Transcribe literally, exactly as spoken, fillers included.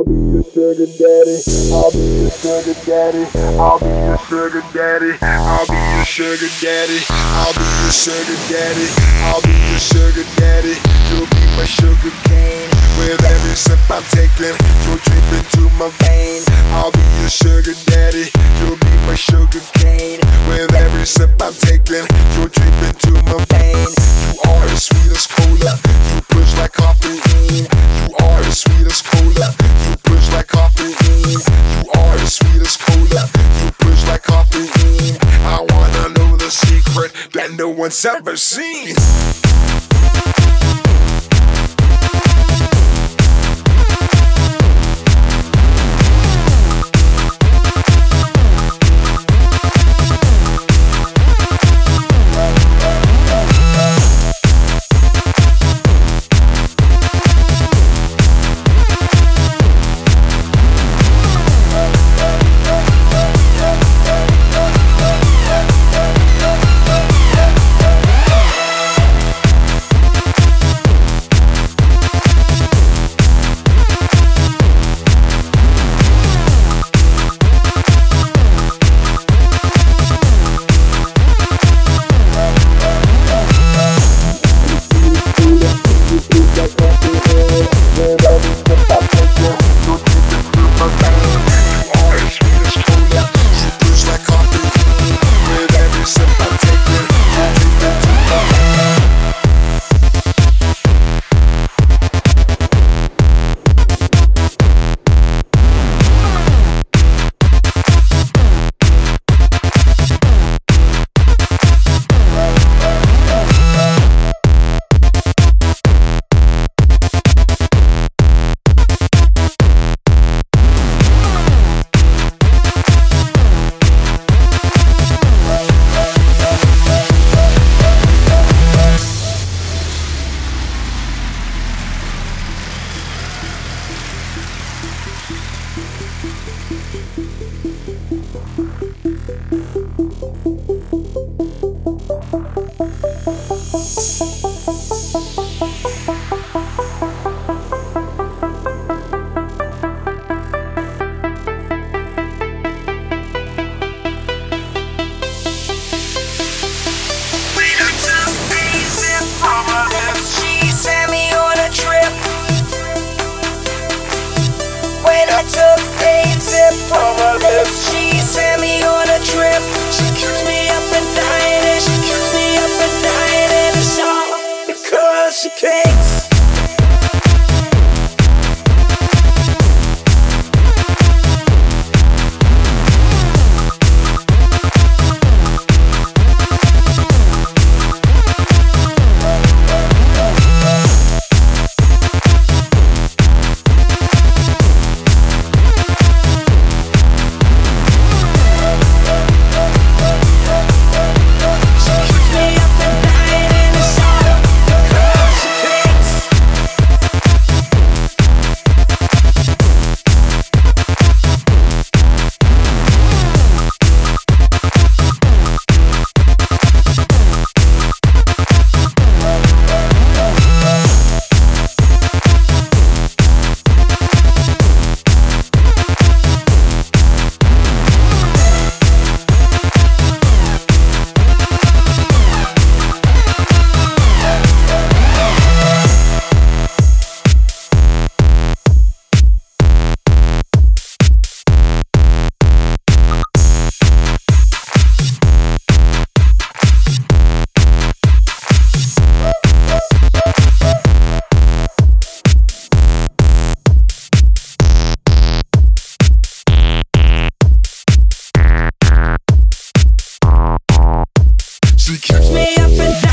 I'll be your sugar daddy. I'll be your sugar daddy. I'll be your sugar daddy. I'll be your sugar daddy. I'll be your sugar daddy. I'll be your sugar daddy. You'll be my sugar cane. With every sip I'm taking, you'll drip into my vein. I'll be your sugar daddy. You'll be my sugar cane. With every sip I'm taking, you'll drip into my vein. You are as sweet as cola. You push like caffeine. You are as sweet as cola. You push like caffeine. You are as sweet as cola. You push like caffeine. I wanna know the secret that no one's ever seen. She sent me on a trip. She keeps me up and dying, and she keeps me up and dying, and it's all because she cakes. She keeps me up and